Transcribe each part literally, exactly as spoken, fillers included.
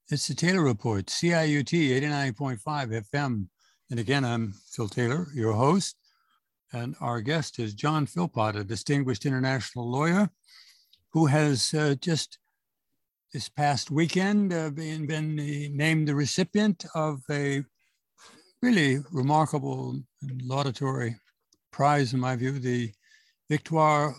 It's the Taylor Report, C I U T eighty-nine point five F M. And again, I'm Phil Taylor, your host. And our guest is John Philpott, a distinguished international lawyer who has uh, just this past weekend uh, been, been named the recipient of a really remarkable and laudatory prize, in my view, the Victoire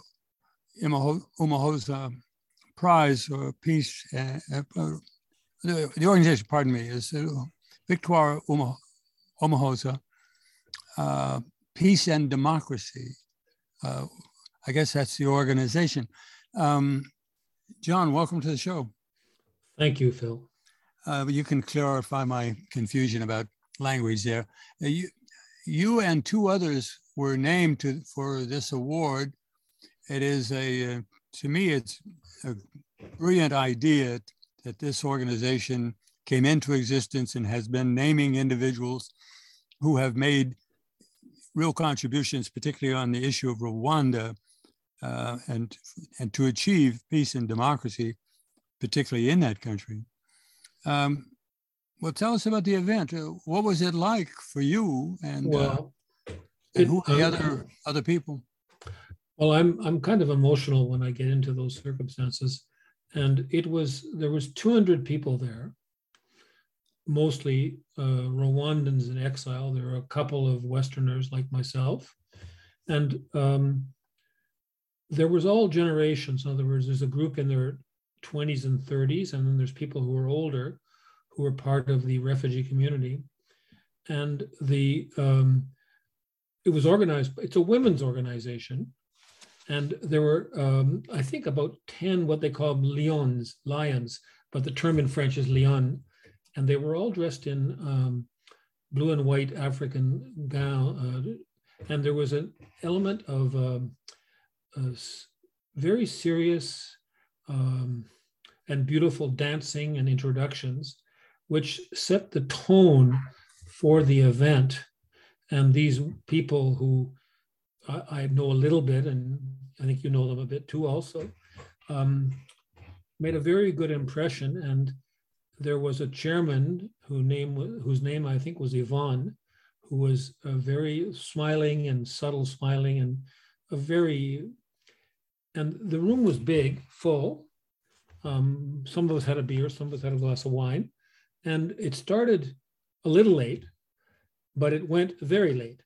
Umahosa Prize for Peace. Uh, uh, the, the organization, pardon me, is uh, Victoire Umahosa uh, Peace and Democracy. Uh, I guess that's the organization. Um, John, welcome to the show. Thank you, Phil. Uh, you can clarify my confusion about language there. Uh, you, you and two others were named to, for this award. It is a, uh, to me, it's a brilliant idea that this organization came into existence and has been naming individuals who have made real contributions, particularly on the issue of Rwanda, uh, and, and to achieve peace and democracy, particularly in that country. Um, well, tell us about the event. Uh, what was it like for you, and, well, uh, and it, who are the uh, other, other people? Well, I'm I'm kind of emotional when I get into those circumstances. And it was, there was two hundred people there, mostly uh, Rwandans in exile. There were a couple of Westerners like myself. And um, there was all generations. In other words, there's a group in their twenties and thirties, and then there's people who are older, who were part of the refugee community. And the um, it was organized, it's a women's organization. And there were, um, I think, about ten what they call lions, lions, but the term in French is lion. And they were all dressed in um, blue and white African gown. Uh, and there was an element of um, a very serious um, and beautiful dancing and introductions, which set the tone for the event. And these people who I, I know a little bit, and I think you know them a bit too also, um, made a very good impression. And there was a chairman who name, whose name I think was Yvonne, who was uh, very smiling and subtle smiling, and a very, and the room was big, full. Um, some of us had a beer, some of us had a glass of wine. And it started a little late, but it went very late.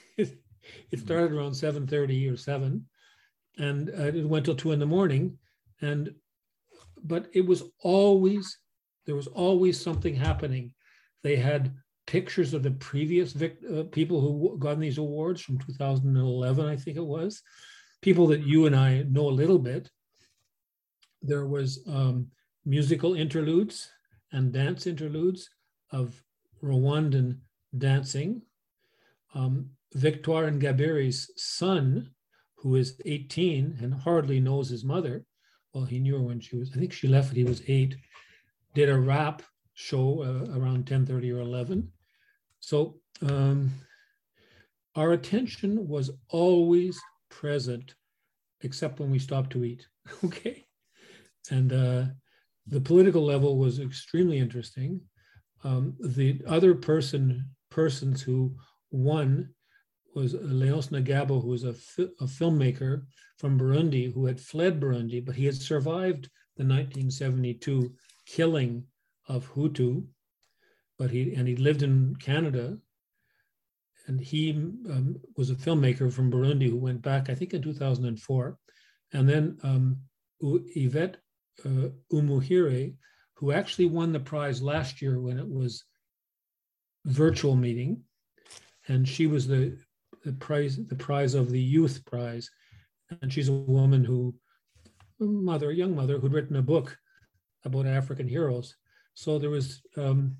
It started around seven thirty or seven, and uh, it went till two in the morning. And, but it was always, there was always something happening. They had pictures of the previous vic- uh, people who got these awards from two thousand eleven, I think it was, people that you and I know a little bit. There was um, musical interludes and dance interludes of Rwandan dancing. Um, Victoire Ingabiri's son, who is eighteen and hardly knows his mother, well, he knew her when she was, I think she left when he was eight, did a rap show uh, around ten thirty or eleven. So um, our attention was always present, except when we stopped to eat, okay? And uh, the political level was extremely interesting. Um, the other person, persons who won was Léonce Nagabo, who was a, fi- a filmmaker from Burundi who had fled Burundi, but he had survived the nineteen seventy-two killing of Hutu, but he, and he lived in Canada. And he um, was a filmmaker from Burundi who went back, I think in two thousand four. And then um, Yvette uh, Umuhire, who actually won the prize last year when it was virtual meeting. And she was the, the prize, the prize of the youth prize. And she's a woman who, a mother, a young mother, who'd written a book about African heroes. So there was, um,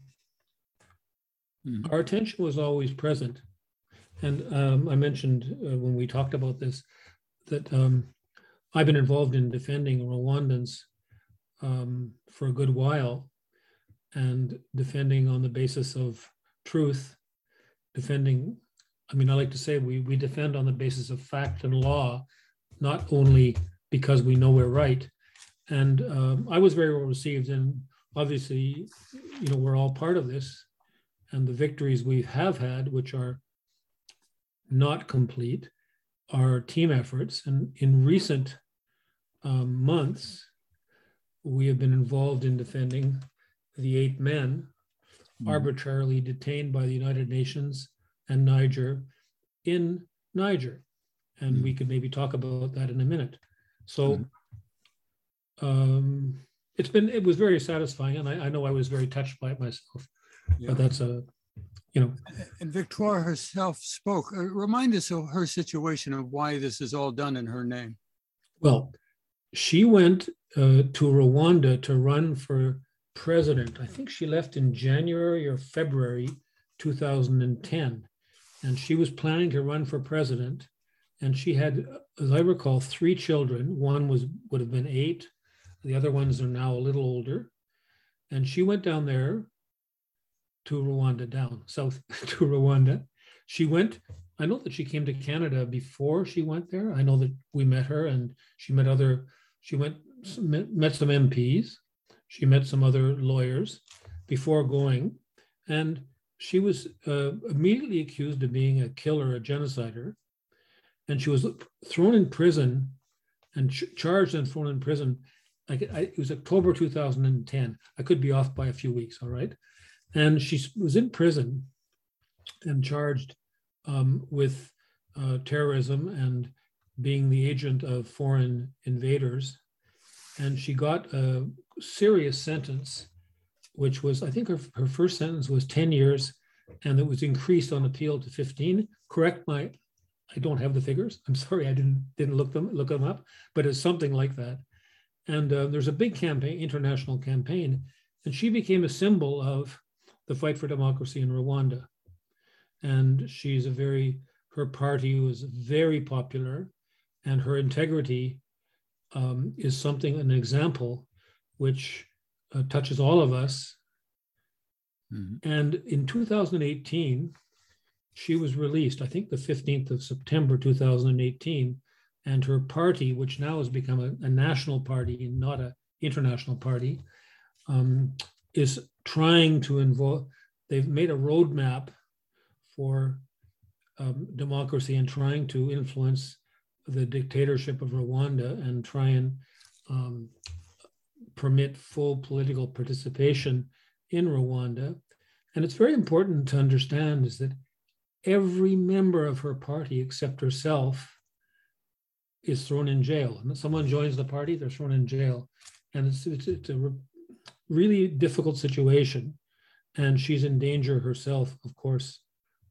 mm. our attention was always present. And um, I mentioned uh, when we talked about this, that um, I've been involved in defending Rwandans um, for a good while, and defending on the basis of truth, defending, I mean, I like to say we, we defend on the basis of fact and law, not only because we know we're right. And um, I was very well received in obviously, you know, we're all part of this, and the victories we have had, which are not complete, are team efforts. And in recent um, months, we have been involved in defending the eight men mm-hmm. arbitrarily detained by the United Nations and Niger in Niger. And mm-hmm. we could maybe talk about that in a minute. So mm-hmm. um, it's been, it was very satisfying. And I, I know I was very touched by it myself, yeah. but that's a, you know. And Victoire herself spoke. Uh, remind us of her situation, of why this is all done in her name. Well, she went uh, to Rwanda to run for president. I think she left in January or February two thousand ten. And she was planning to run for president. And she had, as I recall, three children. One was would have been eight. The other ones are now a little older. And she went down there to Rwanda, down south to Rwanda. She went, I know that she came to Canada before she went there. I know that we met her and she met other, she went, met some M Ps. She met some other lawyers before going. And she was uh, immediately accused of being a killer, a genocider. And she was thrown in prison and ch- charged and thrown in prison. Like I, it was October two thousand ten. I could be off by a few weeks, all right? And she was in prison and charged um, with uh, terrorism and being the agent of foreign invaders. And she got a serious sentence, which was, I think her, her first sentence was ten years, and it was increased on appeal to fifteen. Correct my, I don't have the figures. I'm sorry, I didn't didn't look them look them up, but it's something like that. And uh, there's a big campaign, international campaign, and she became a symbol of the fight for democracy in Rwanda. And she's a very, her party was very popular, and her integrity um, is something, an example, which uh, touches all of us. Mm-hmm. And in two thousand eighteen, she was released, I think the fifteenth of September, two thousand eighteen, and her party, which now has become a, a national party and not an international party, um, is trying to involve, they've made a roadmap for um, democracy and trying to influence the dictatorship of Rwanda and try and um, permit full political participation in Rwanda. And it's very important to understand is that every member of her party except herself is thrown in jail. And if someone joins the party, they're thrown in jail. And it's, it's, it's a re- really difficult situation. And she's in danger herself, of course,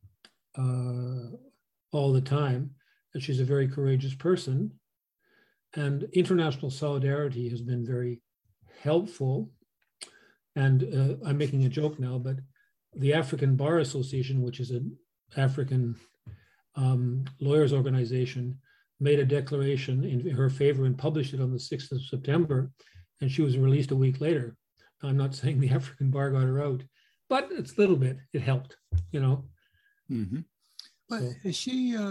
uh, all the time. And she's a very courageous person. And international solidarity has been very helpful. And uh, I'm making a joke now, but the African Bar Association, which is an African um, lawyers organization, made a declaration in her favor and published it on the sixth of September, and she was released a week later. I'm not saying the African Bar got her out, but it's a little bit, it helped, you know. Mm-hmm. But so, is she, uh,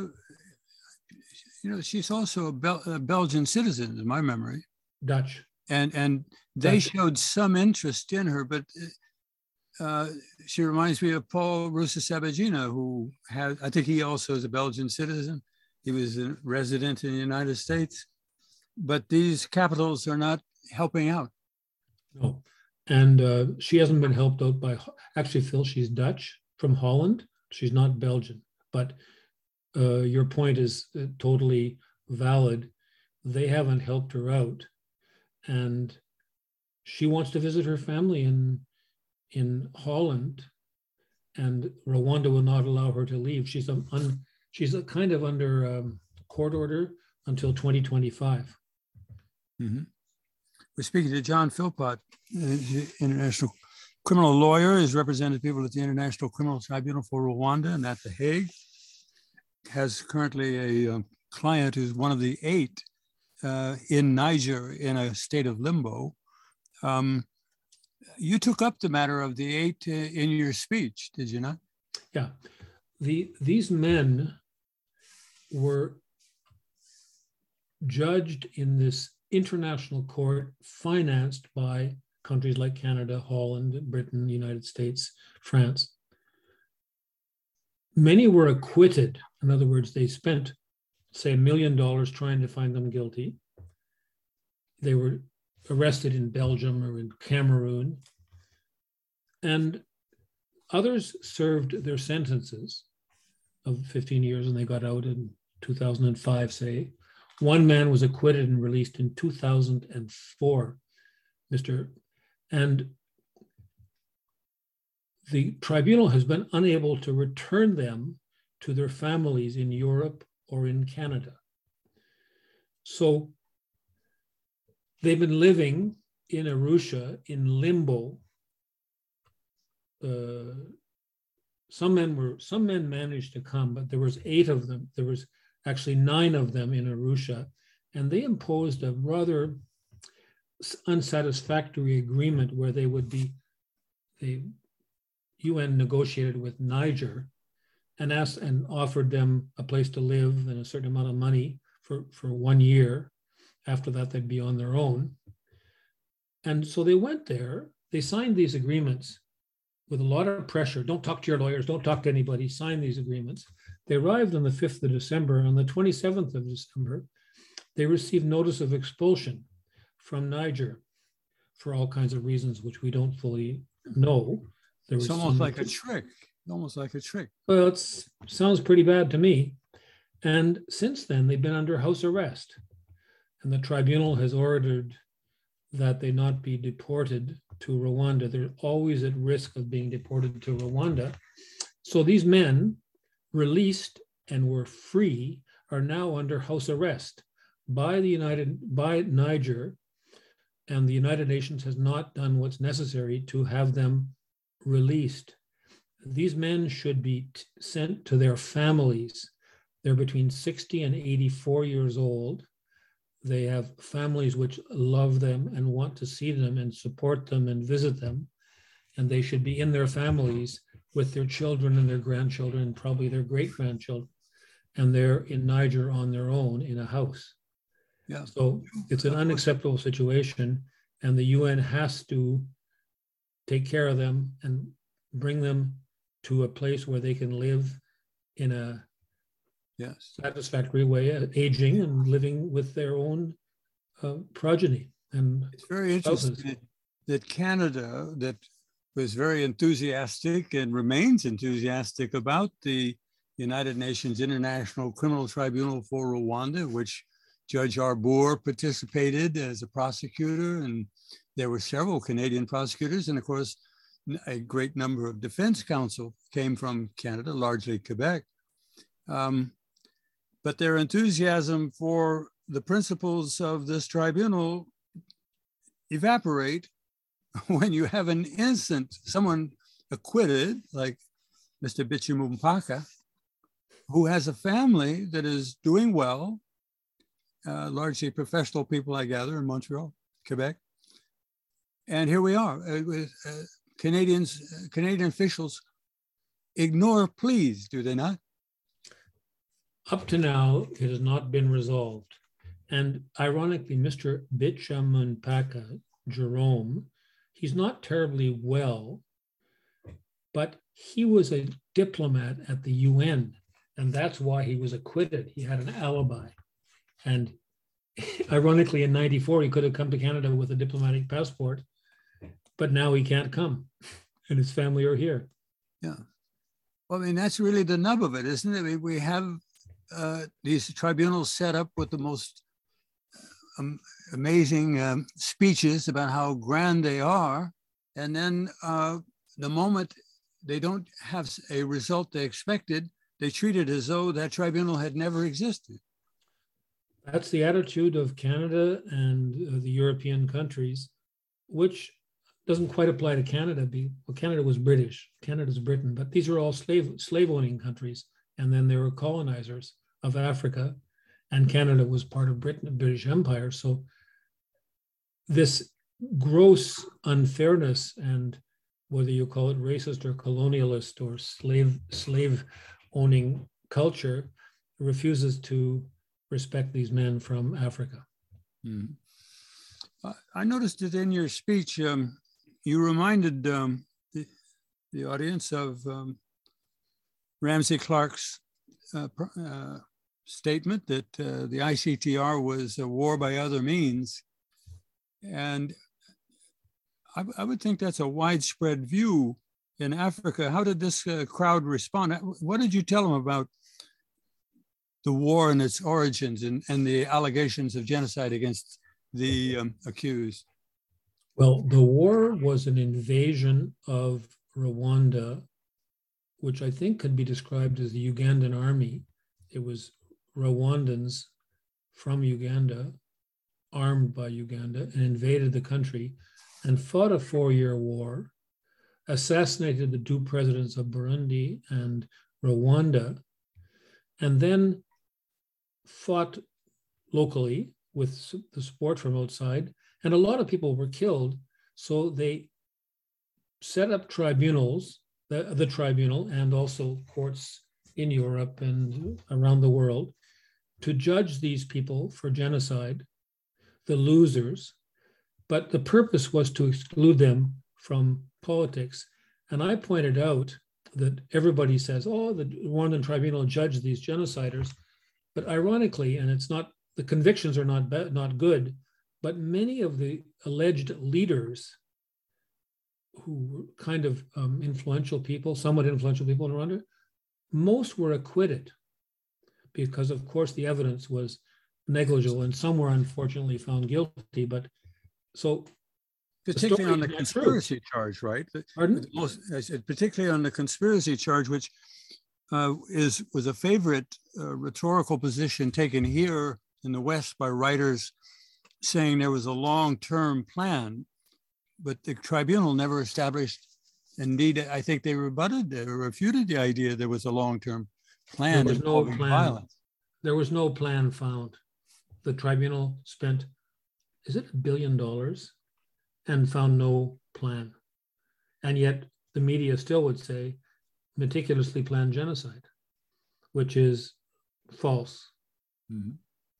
you know, she's also a, Bel- a Belgian citizen, in my memory. Dutch. And and they Dutch. showed some interest in her, but uh, she reminds me of Paul Rusesabagina, who has, I think he also is a Belgian citizen. He was a resident in the United States, but these capitals are not helping out. No, and uh, she hasn't been helped out by, actually, Phil, she's Dutch from Holland. She's not Belgian, but uh, your point is uh, totally valid. They haven't helped her out. And she wants to visit her family in, in Holland, and Rwanda will not allow her to leave. She's a, un, she's a kind of under um, court order until twenty twenty-five. Mm-hmm. We're speaking to John Philpott, the international criminal lawyer. He's represented people at the International Criminal Tribunal for Rwanda and at The Hague. Has currently a um, client who's one of the eight uh, in Niger in a state of limbo. Um, you took up the matter of the eight uh, in your speech, did you not? Yeah. The, these men were judged in this international court financed by countries like Canada, Holland, Britain, United States, France. Many were acquitted. In other words, they spent, say, a million dollars trying to find them guilty. They were arrested in Belgium or in Cameroon. And others served their sentences of fifteen years and they got out in two thousand five, say. One man was acquitted and released in two thousand four, Mister And the tribunal has been unable to return them to their families in Europe or in Canada. So they've been living in Arusha in limbo. Uh, some men were, some men managed to come, but there was eight of them. There was actually nine of them in Arusha, and they imposed a rather unsatisfactory agreement where they would be, the U N negotiated with Niger and asked and offered them a place to live and a certain amount of money for, for one year. After that, they'd be on their own. And so they went there, they signed these agreements with a lot of pressure. Don't talk to your lawyers, don't talk to anybody, sign these agreements. They arrived on the fifth of December. On the twenty-seventh of December, they received notice of expulsion from Niger for all kinds of reasons, which we don't fully know. There it's was almost some, like a trick, almost like a trick. Well, it sounds pretty bad to me. And since then, they've been under house arrest. And the tribunal has ordered that they not be deported to Rwanda. They're always at risk of being deported to Rwanda. So these men, released and were free, are now under house arrest by the United, by Niger, and the United Nations has not done what's necessary to have them released. These men should be t- sent to their families. They're between sixty and eighty-four years old. They have families which love them and want to see them and support them and visit them. And they should be in their families with their children and their grandchildren, and probably their great-grandchildren. And they're in Niger on their own in a house. Yeah. So it's an unacceptable situation, and the U N has to take care of them and bring them to a place where they can live in a yes. satisfactory way, uh, aging and living with their own uh, progeny. And it's very interesting that, that Canada, that was very enthusiastic and remains enthusiastic about the United Nations International Criminal Tribunal for Rwanda, which Judge Arbour participated as a prosecutor, and there were several Canadian prosecutors, and of course, a great number of defense counsel came from Canada, largely Quebec. Um, but their enthusiasm for the principles of this tribunal evaporate when you have an innocent, someone acquitted, like Mister Bichimu Mpaka, who has a family that is doing well, uh, largely professional people, I gather, in Montreal, Quebec. And here we are uh, with uh, Canadians, uh, Canadian officials ignore pleas, do they not? Up to now, it has not been resolved. And ironically, Mister Bichimu Mpaka, Jerome, he's not terribly well, but he was a diplomat at the U N, and that's why he was acquitted. He had an alibi. And ironically, in ninety-four, he could have come to Canada with a diplomatic passport, but now he can't come, and his family are here. Yeah. Well, I mean, that's really the nub of it, isn't it? I mean, we have uh, these tribunals set up with the most um, amazing um, speeches about how grand they are. And then uh, the moment they don't have a result they expected, they treat it as though that tribunal had never existed. That's the attitude of Canada and uh, the European countries, which doesn't quite apply to Canada. Be, well, Canada was British, Canada's Britain, but these are all slave, slave-owning countries. And then they were colonizers of Africa, and Canada was part of Britain, the British Empire. So this gross unfairness, and whether you call it racist or colonialist or slave, slave-owning culture, refuses to respect these men from Africa. Mm. Uh, I noticed that in your speech, um, you reminded um, the, the audience of um, Ramsey Clark's uh, uh, statement that uh, the I C T R was a war by other means. And I, I would think that's a widespread view in Africa. How did this uh, crowd respond? What did you tell them about the war and its origins and, and the allegations of genocide against the um, accused? Well, the war was an invasion of Rwanda, which I think could be described as the Ugandan army. It was Rwandans from Uganda, armed by Uganda, and invaded the country and fought a four-year war, assassinated the two presidents of Burundi and Rwanda, and then fought locally with the support from outside. And a lot of people were killed. So they set up tribunals, the, the tribunal, and also courts in Europe and around the world to judge these people for genocide, the losers. But the purpose was to exclude them from politics. And I pointed out that everybody says, oh, the Rwandan tribunal judged these genociders. But ironically, and it's not, the convictions are not, not good, but many of the alleged leaders who were kind of um, influential people, somewhat influential people in Rwanda, most were acquitted because, of course, the evidence was negligible and some were unfortunately found guilty. But so particularly on the conspiracy charge, right? Pardon? Most, I said, particularly on the conspiracy charge, which uh, is was a favorite uh, rhetorical position taken here in the West by writers saying there was a long-term plan, but the tribunal never established. Indeed, I think they rebutted or refuted the idea there was a long-term plan. There was no plan. Violence. There was no plan found. The tribunal spent, is it a billion dollars, and found no plan. And yet the media still would say meticulously planned genocide, which is false. Mm-hmm.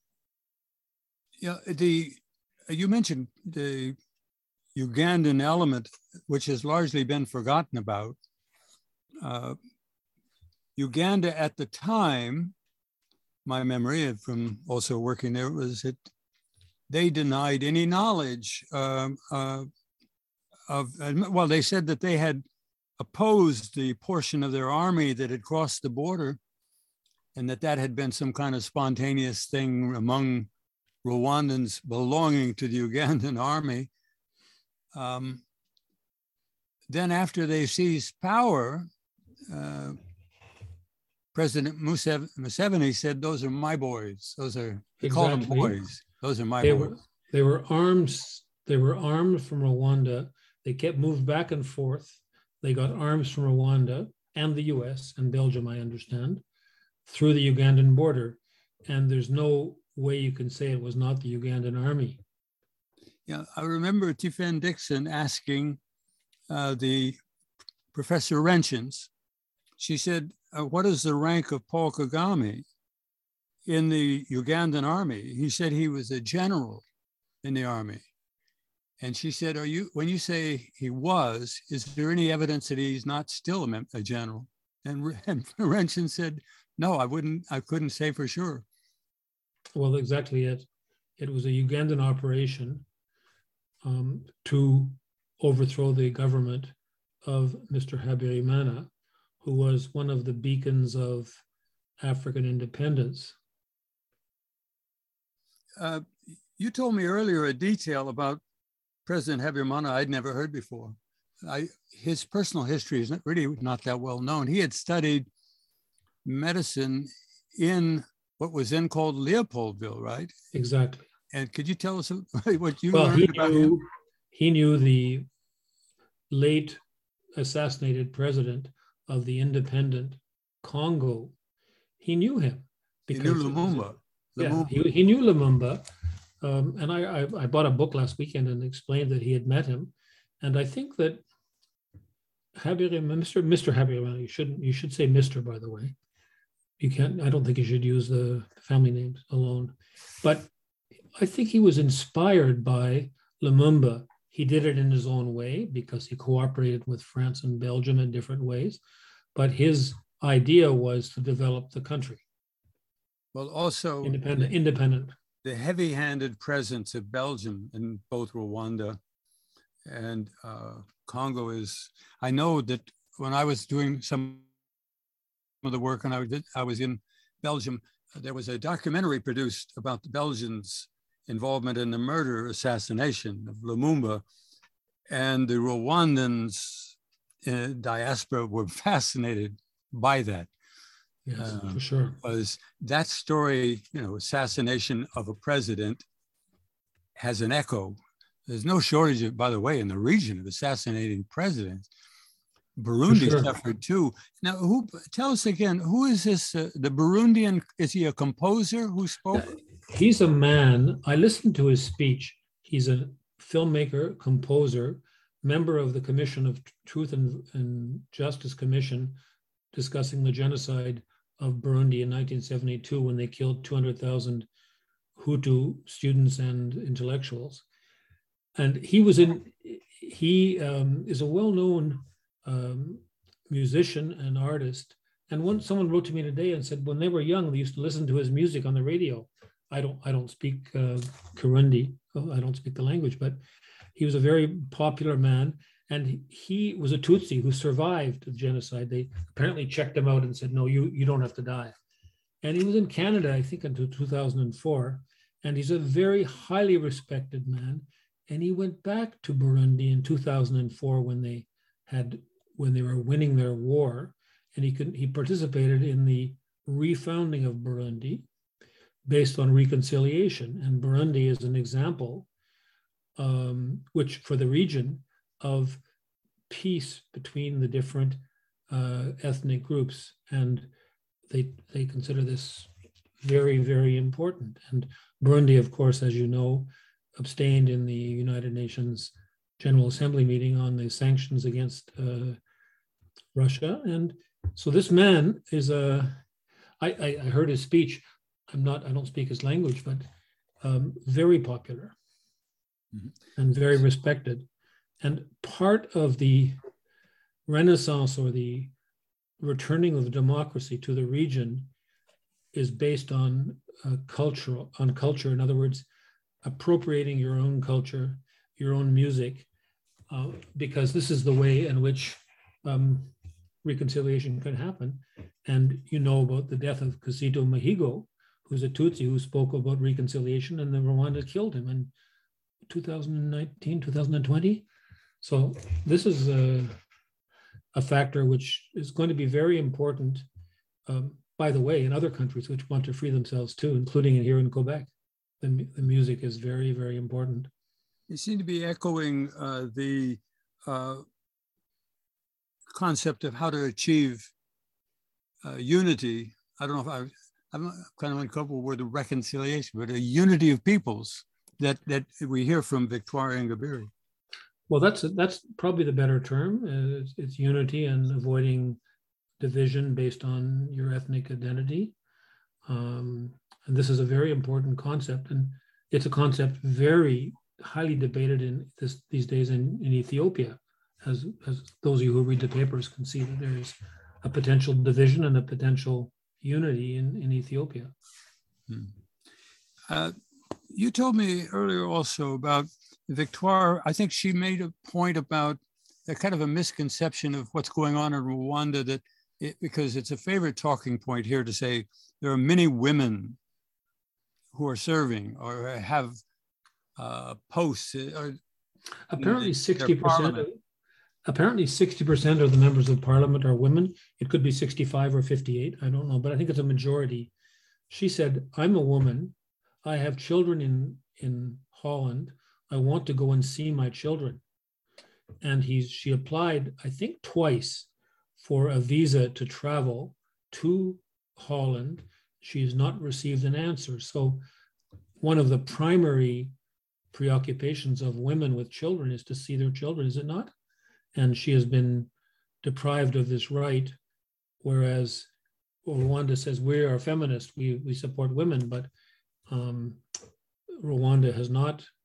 Yeah, the you mentioned the Ugandan element, which has largely been forgotten about. Uh, Uganda at the time, my memory from also working there was that they denied any knowledge um, uh, of, well, they said that they had opposed the portion of their army that had crossed the border and that that had been some kind of spontaneous thing among Rwandans belonging to the Ugandan army. Um, then after they seized power, uh, President Museveni said, those are my boys. Those are, he exactly. called them boys. Those are my they boys. Were, they were arms, they were armed from Rwanda. They kept moved back and forth. They got arms from Rwanda and the U S and Belgium, I understand, through the Ugandan border. And there's no way you can say it was not the Ugandan army. Yeah, I remember Tiffen Dixon asking uh, the Professor Renchens, she said, uh, what is the rank of Paul Kagame in the Ugandan army? He said he was a general in the army. And she said, are you, when you say he was, is there any evidence that he's not still a, a general? And, and Renchens said, no, I wouldn't, I couldn't say for sure. Well, exactly it. It was a Ugandan operation um, to overthrow the government of Mister Habyarimana, who was one of the beacons of African independence. Uh, you told me earlier a detail about President Habyarimana I'd never heard before. I, his personal history is not really not that well known. He had studied medicine in what was then called Leopoldville, right? Exactly. And could you tell us what you well, learned he about knew, him? He knew the late assassinated president of the independent Congo. He knew him. Because he knew Lumumba. Yeah, Lumumba. he, he knew Lumumba. Um, and I, I, I bought a book last weekend and explained that he had met him. And I think that Habyarimana, Mister Mister Habyarimana, you shouldn't, you should say Mister, by the way. You can't, I don't think you should use the family names alone. But I think he was inspired by Lumumba, he did it in his own way because he cooperated with France and Belgium in different ways. But his idea was to develop the country. Well, also independent. independent. The heavy-handed presence of Belgium in both Rwanda and uh, Congo is, I know that when I was doing some of the work and I, did, I was in Belgium, there was a documentary produced about the Belgians' involvement in the murder assassination of Lumumba, and the Rwandans in diaspora were fascinated by that. Yes, uh, for sure. Because that story, you know, assassination of a president has an echo. There's no shortage of, by the way, in the region of assassinating presidents. Burundi sure. suffered too. Now, who? Tell us again, who is this? Uh, the Burundian, is he a composer who spoke? He's a man. I listened to his speech. He's a filmmaker, composer, member of the Commission of Truth and, and Justice Commission, discussing the genocide of Burundi in nineteen seventy-two when they killed two hundred thousand Hutu students and intellectuals. And he was in, he um, is a well-known um, musician and artist. And when someone wrote to me today and said, when they were young, they used to listen to his music on the radio. I don't, I don't speak uh, Kirundi. I don't speak the language, but he was a very popular man. And he was a Tutsi who survived the genocide. They apparently checked him out and said, no, you, you don't have to die. And he was in Canada, I think, until two thousand four. And he's a very highly respected man. And he went back to Burundi in two thousand four when they had, when they were winning their war. And he could, he participated in the refounding of Burundi based on reconciliation. And Burundi is an example, um, which for the region, of peace between the different uh, ethnic groups. And they, they consider this very, very important. And Burundi, of course, as you know, abstained in the United Nations General Assembly meeting on the sanctions against uh, Russia. And so this man is a, I, I, I heard his speech. I'm not, I don't speak his language, but um, very popular mm-hmm. and very respected. And part of the renaissance or the returning of democracy to the region is based on uh, cultural, on culture. In other words, appropriating your own culture, your own music, uh, because this is the way in which um, reconciliation can happen. And you know about the death of Kizito Mihigo, who's a Tutsi who spoke about reconciliation, and the Rwanda killed him in two thousand nineteen, two thousand twenty. So this is a, a factor which is going to be very important, um, by the way, in other countries which want to free themselves too, including here in Quebec. The, the music is very, very important. You seem to be echoing uh, the uh, concept of how to achieve uh, unity. I don't know if I, I'm kind of uncomfortable with the reconciliation, but a unity of peoples that, that we hear from Victoire Ingabire. Well, that's that's probably the better term. Uh, it's, it's unity and avoiding division based on your ethnic identity. Um, and this is a very important concept. And it's a concept very highly debated in this, these days in, in Ethiopia. As, as those of you who read the papers can see that there is a potential division and a potential unity in, in Ethiopia. Hmm. Uh, you told me earlier also about Victoire. I think she made a point about a kind of a misconception of what's going on in Rwanda, that it, because it's a favorite talking point here to say there are many women who are serving or have uh, posts. Or, apparently sixty percent. Of, apparently sixty percent of the members of parliament are women. It could be sixty-five or fifty-eight. I don't know, but I think it's a majority. She said, I'm a woman. I have children in, in Holland. I want to go and see my children. And he's, she applied, I think twice, for a visa to travel to Holland. She's not received an answer. So one of the primary preoccupations of women with children is to see their children, is it not? And she has been deprived of this right, whereas Rwanda says we are feminist, we, we support women, but um, Rwanda has not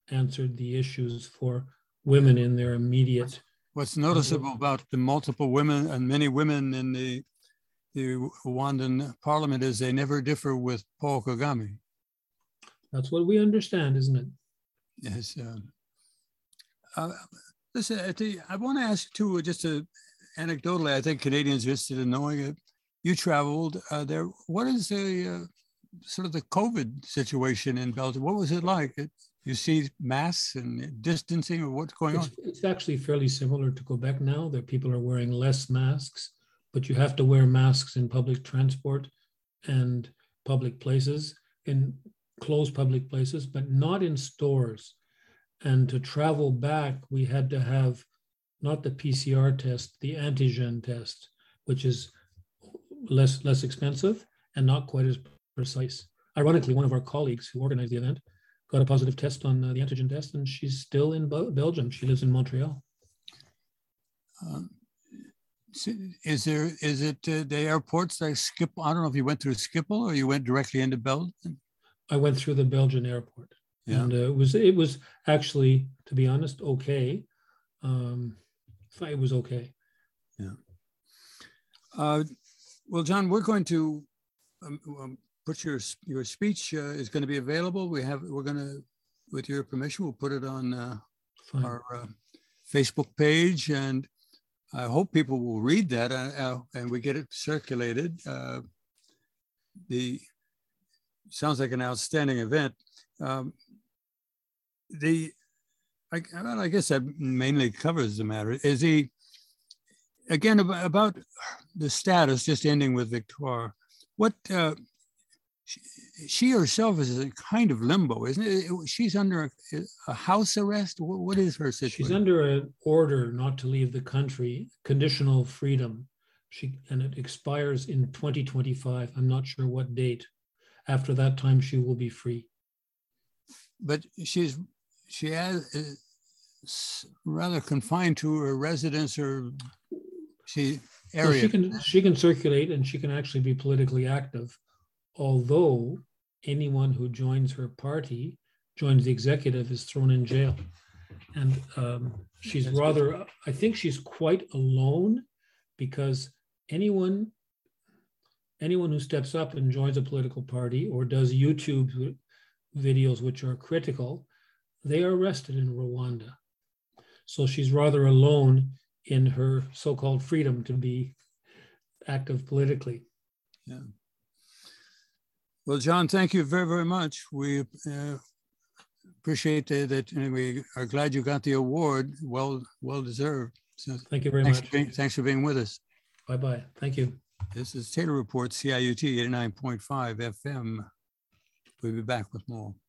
answered the issues for women in their immediate. What's noticeable about the multiple women and many women in the, the Rwandan parliament is they never differ with Paul Kagame. That's what we understand, isn't it? Yes. Um, uh, listen, I, think, I want to ask too, just a, anecdotally, I think Canadians are interested in knowing it. You traveled uh, there. What is the uh, sort of the COVID situation in Belgium? What was it like? It, you see masks and distancing, or what's going it's, on? It's actually fairly similar to Quebec now. That people are wearing less masks, but you have to wear masks in public transport and public places, in closed public places, but not in stores. And to travel back, we had to have not the P C R test, the antigen test, which is less less expensive and not quite as precise. Ironically, one of our colleagues who organized the event got a positive test on uh, the antigen test, and she's still in Be- Belgium. She lives in Montreal. Um, is there, is it uh, the airports like Schiphol? I don't know if you went through Schiphol or you went directly into Belgium? I went through the Belgian airport. Yeah. And uh, it was it was actually, to be honest, okay. Um, it was okay. Yeah. Uh, well, John, we're going to um, um, put your your speech uh, is going to be available. We have we're going to, with your permission, we'll put it on uh, our uh, Facebook page, and I hope people will read that uh, uh, and we get it circulated. Uh, the sounds like an outstanding event. Um, the I, I guess that mainly covers the matter. Is he again about, about the status? Just ending with Victoire. What uh, she, she herself is a kind of limbo, isn't it? She's under a, a house arrest. What, what is her situation? She's under an order not to leave the country, conditional freedom. She and it expires in twenty twenty-five. I'm not sure what date. After that time, she will be free. But she's she has is rather confined to her residence or she area. So she can she can circulate and she can actually be politically active, although anyone who joins her party, joins the executive, is thrown in jail. And um, she's That's rather, good. I think she's quite alone, because anyone anyone who steps up and joins a political party or does YouTube videos which are critical, they are arrested in Rwanda. So she's rather alone in her so-called freedom to be active politically. Yeah. Well, John, thank you very, very much. We uh, appreciate uh, that, and we are glad you got the award. Well, well deserved. So thank you very thanks much. For being, thanks for being with us. Bye-bye. Thank you. This is Taylor Report, C I U T eighty-nine point five F M. We'll be back with more.